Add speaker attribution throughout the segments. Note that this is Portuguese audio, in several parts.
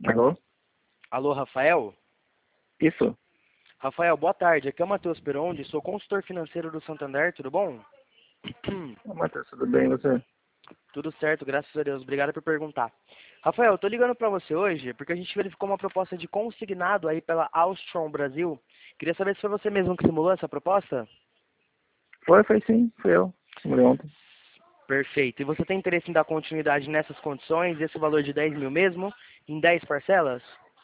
Speaker 1: Alô?
Speaker 2: Alô, Rafael?
Speaker 1: Isso.
Speaker 2: Rafael, boa tarde. Aqui é o Matheus Perondi, sou consultor financeiro do Santander, tudo bom?
Speaker 1: Ô, Matheus, tudo bem, e você?
Speaker 2: Tudo certo, graças a Deus. Obrigado por perguntar. Rafael, eu tô ligando para você hoje porque a gente verificou uma proposta de consignado aí pela Alstron Brasil. Queria saber se foi você mesmo que simulou essa proposta?
Speaker 1: Foi sim, fui eu. Simulei ontem.
Speaker 2: Perfeito. E você tem interesse em dar continuidade nessas condições, esse valor de 10 mil mesmo, em 10 parcelas?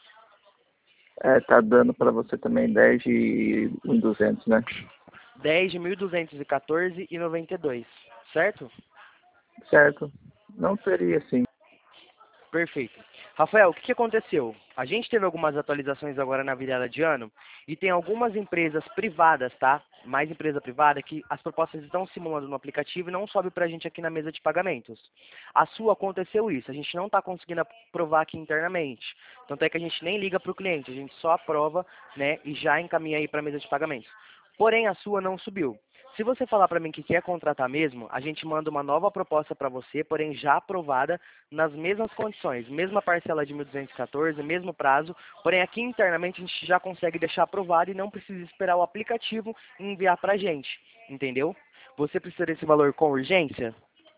Speaker 1: Tá dando pra você também 10 de 1.200, né?
Speaker 2: 10 de 1.214,92, certo?
Speaker 1: Certo. Não seria assim.
Speaker 2: Perfeito. Rafael, o que aconteceu? A gente teve algumas atualizações agora na virada de ano e tem algumas empresas privadas, tá? Mais empresa privada que as propostas estão simulando no aplicativo e não sobe pra gente aqui na mesa de pagamentos. A sua aconteceu isso, a gente não está conseguindo aprovar aqui internamente. Tanto é que a gente nem liga para o cliente, a gente só aprova, né, e já encaminha aí para a mesa de pagamentos. Porém, a sua não subiu. Se você falar para mim que quer contratar mesmo, a gente manda uma nova proposta para você, porém já aprovada nas mesmas condições, mesma parcela de 1.214, mesmo prazo, porém aqui internamente a gente já consegue deixar aprovado e não precisa esperar o aplicativo enviar para a gente, entendeu? Você precisa desse valor com urgência?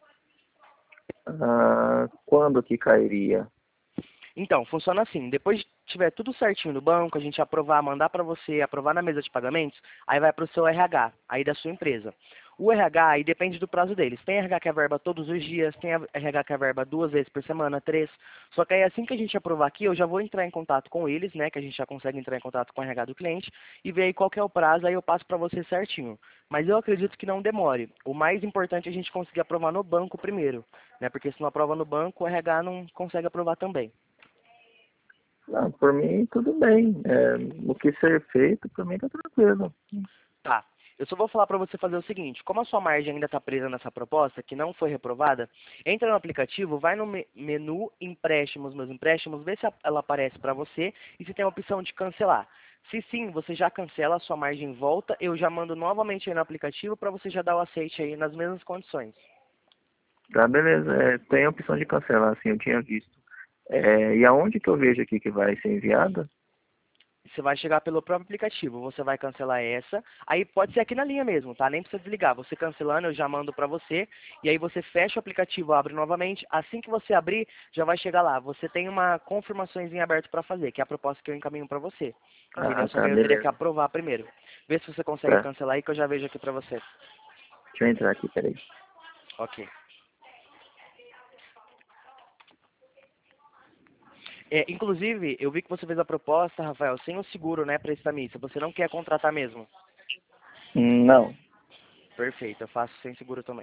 Speaker 1: Quando que cairia?
Speaker 2: Então, funciona assim, depois de tiver tudo certinho no banco, a gente aprovar, mandar para você, aprovar na mesa de pagamentos, aí vai para o seu RH, aí da sua empresa. O RH aí depende do prazo deles. Tem RH que é verba todos os dias, tem RH que é verba 2 vezes por semana, 3. Só que aí assim que a gente aprovar aqui, eu já vou entrar em contato com eles, né, que a gente já consegue entrar em contato com o RH do cliente e ver aí qual que é o prazo, aí eu passo para você certinho. Mas eu acredito que não demore. O mais importante é a gente conseguir aprovar no banco primeiro, né, porque se não aprova no banco, o RH não consegue aprovar também.
Speaker 1: Não, por mim tudo bem. O que ser feito, por mim tá tranquilo.
Speaker 2: Tá. Eu só vou falar para você fazer o seguinte, como a sua margem ainda está presa nessa proposta, que não foi reprovada, entra no aplicativo, vai no menu empréstimos, meus empréstimos, vê se ela aparece para você e se tem a opção de cancelar. Se sim, você já cancela, a sua margem volta, eu já mando novamente aí no aplicativo para você já dar o aceite aí nas mesmas condições.
Speaker 1: Tá, beleza. Tem a opção de cancelar, assim, eu tinha visto. E aonde que eu vejo aqui que vai ser enviada?
Speaker 2: Você vai chegar pelo próprio aplicativo, você vai cancelar essa, aí pode ser aqui na linha mesmo, tá? Nem precisa desligar. Você cancelando, eu já mando para você, e aí você fecha o aplicativo, abre novamente. Assim que você abrir, já vai chegar lá. Você tem uma confirmações em aberto para fazer, que é a proposta que eu encaminho para você. Entendeu? Só que
Speaker 1: Tá,
Speaker 2: aí eu teria que
Speaker 1: beleza.
Speaker 2: aprovar primeiro. Vê se você consegue
Speaker 1: Tá.
Speaker 2: cancelar aí que eu já vejo aqui para você.
Speaker 1: Deixa eu entrar aqui, peraí.
Speaker 2: Ok. Inclusive, eu vi que você fez a proposta, Rafael, sem o seguro, né, para esse missa. Você não quer contratar mesmo?
Speaker 1: Não.
Speaker 2: Perfeito, eu faço sem seguro também.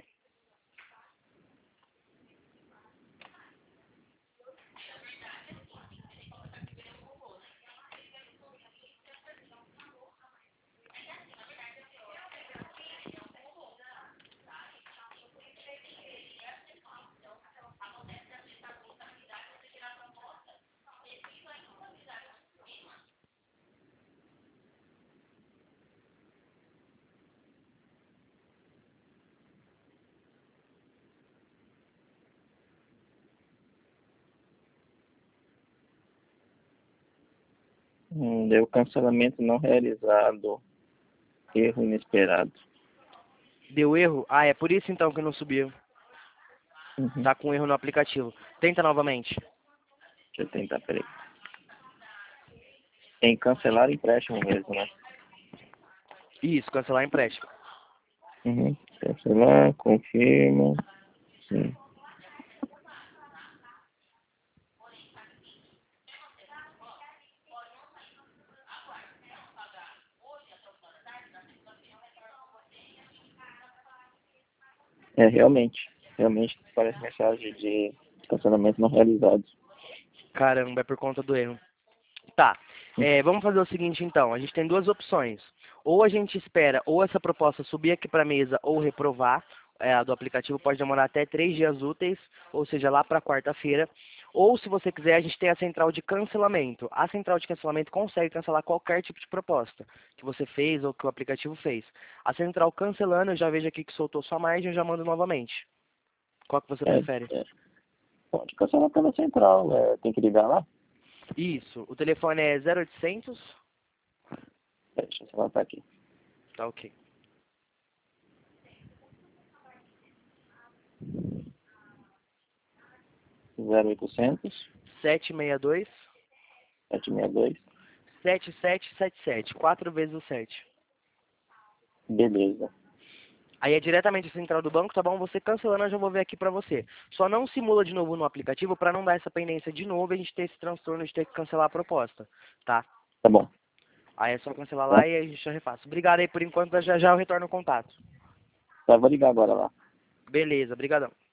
Speaker 1: Deu cancelamento não realizado. Erro inesperado.
Speaker 2: Deu erro? Ah, é por isso então que não subiu.
Speaker 1: Uhum.
Speaker 2: Tá com erro no aplicativo. Tenta novamente.
Speaker 1: Deixa eu tentar, peraí. Tem cancelar empréstimo mesmo, né?
Speaker 2: Isso, cancelar empréstimo.
Speaker 1: Uhum. Cancelar, confirma. Sim. Realmente. Realmente parece mensagem de cancelamento não realizado.
Speaker 2: Caramba, é por conta do erro. Tá. Vamos fazer o seguinte então. A gente tem duas opções. Ou a gente espera, ou essa proposta subir aqui para a mesa, ou reprovar. A do aplicativo pode demorar até 3 dias úteis, ou seja, lá para quarta-feira. Ou, se você quiser, a gente tem a central de cancelamento. A central de cancelamento consegue cancelar qualquer tipo de proposta que você fez ou que o aplicativo fez. A central cancelando, eu já vejo aqui que soltou sua margem, eu já mando novamente. Qual que você
Speaker 1: É,
Speaker 2: prefere?
Speaker 1: é, pode cancelar pela central. Tem que ligar lá?
Speaker 2: Isso, o telefone é 0800.
Speaker 1: Deixa eu anotar aqui.
Speaker 2: Tá ok.
Speaker 1: 0800
Speaker 2: 762
Speaker 1: 762.
Speaker 2: 7777, 4 vezes o 7.
Speaker 1: Beleza.
Speaker 2: Aí é diretamente a central do banco, tá bom? Você cancelando, eu já vou ver aqui pra você. Só não simula de novo no aplicativo pra não dar essa pendência de novo e a gente ter esse transtorno de ter que cancelar a proposta, tá?
Speaker 1: Tá bom.
Speaker 2: Aí é só cancelar
Speaker 1: Tá,
Speaker 2: lá e a gente já refaz. Obrigado aí por enquanto, já já eu retorno o contato.
Speaker 1: tá, vou ligar agora lá.
Speaker 2: Beleza, brigadão.